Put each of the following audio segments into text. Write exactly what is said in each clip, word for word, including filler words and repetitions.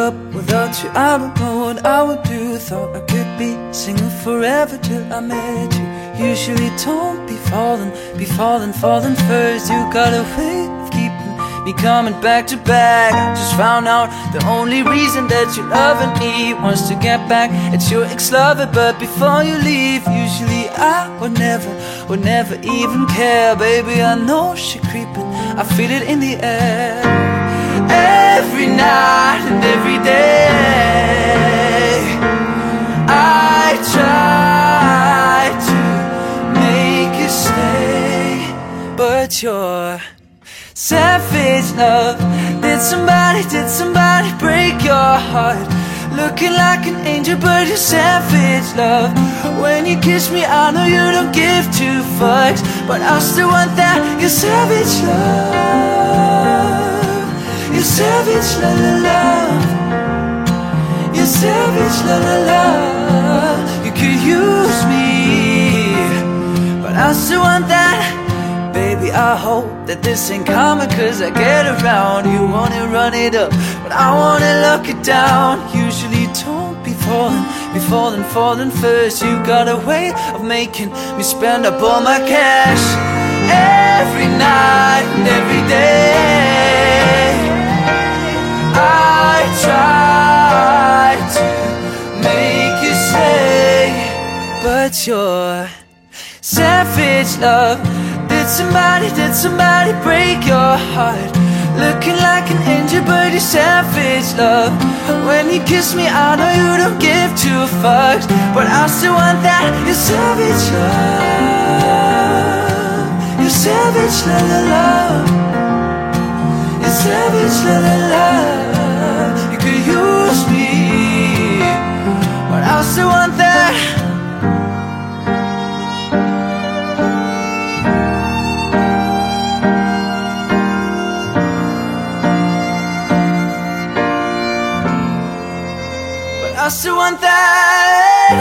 up without you, I don't know what I would do. Thought I could be singing forever till I met you. Usually don't be falling, be falling, falling first. You got a way of keeping me coming back to back. I just found out the only reason that you're loving me wants to get back at your ex-lover. But before you leave, usually I would never, would never even care. Baby, I know she creeping, I feel it in the air. Every night and every day I try to make you stay, but you're savage love. Did somebody, did somebody break your heart? Looking like an angel, but you're savage love. When you kiss me, I know you don't give two fucks, but I still want that. You're savage love. You're savage, la la la. You're savage, la la la. You could use me, but I still want that. Baby, I hope that this ain't common, cause I get around. You wanna run it up, but I wanna lock it down. Usually don't be falling, be falling, falling first. You got a way of making me spend up all my cash. Every night and every day I try to make you stay, but you're savage love. Did somebody, did somebody break your heart? Looking like an angel, but you're savage love. When you kiss me, I know you don't give two fucks, but I still want that. You're savage love. You're savage, la la la. You're savage, la la la. You could use me, but I still want that. I still want that.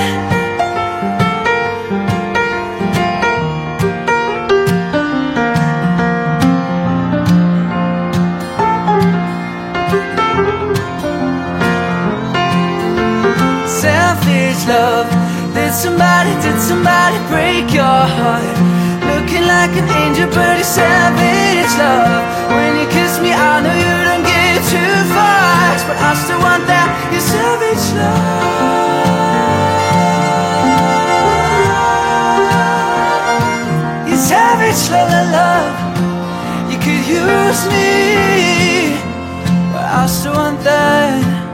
Savage love. Did somebody, did somebody break your heart? Looking like an angel, but you're savage love. When you kiss me, I know you don't give two fucks, but I still want that. You're savage love. You're savage, la la love. You could use me, but I still want that.